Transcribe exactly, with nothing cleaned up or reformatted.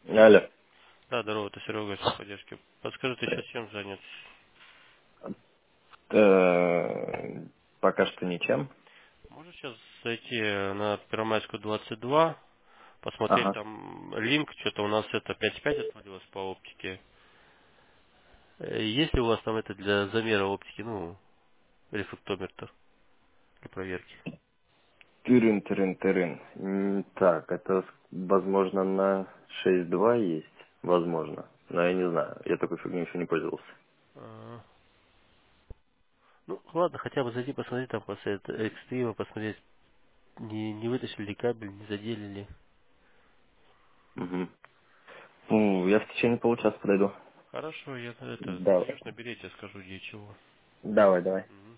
Алло. Да, здорово, это Серега из поддержки. Подскажите, сейчас чем занят? Э, Пока что ничем. Можно сейчас зайти на Первомайскую двадцать два, посмотреть Ага. там линк, что-то у нас это пять пять отвалилось по оптике. Э, Есть ли у вас там это для замера оптики, ну, рефлектометр для проверки? Тырын, тырын, тырын. М, Так, это, возможно, на шесть два есть. Возможно. Но я не знаю. Я такой фигней еще не пользовался. А, Ну, ладно, хотя бы зайди посмотреть там после этого экстрима, посмотреть, не, не вытащили ли кабель, не задели ли. Угу. Ну, я в течение получаса подойду. Хорошо, я это, Давай. ключ наберите, я скажу где и чего. Давай, давай.